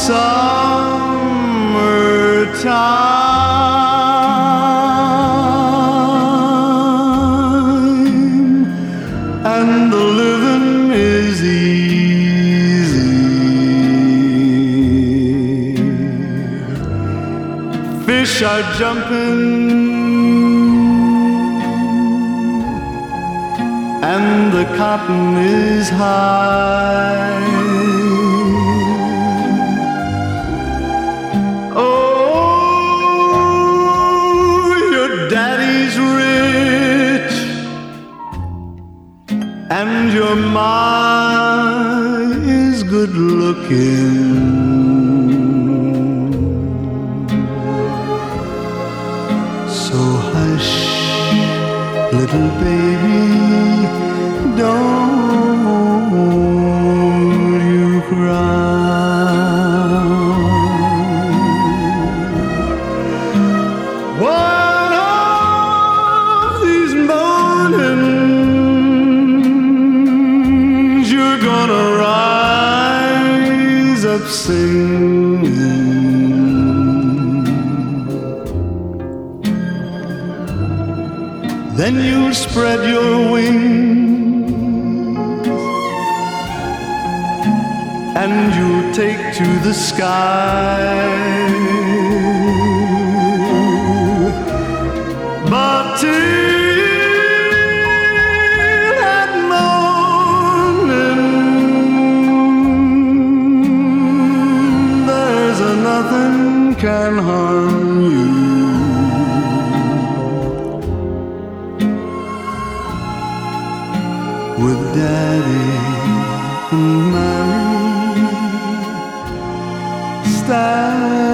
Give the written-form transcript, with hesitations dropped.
summertime, and the living is easy. Fish are jumping and the cotton is high. Oh, your daddy's rich and your ma is good looking. So hush, little baby, don't you cry. One of these mornings you're gonna rise up singing. Then you'll spread your wings and you'll take to the sky. But till that morning, there's nothing can harm you. With Daddy and Mommy, style.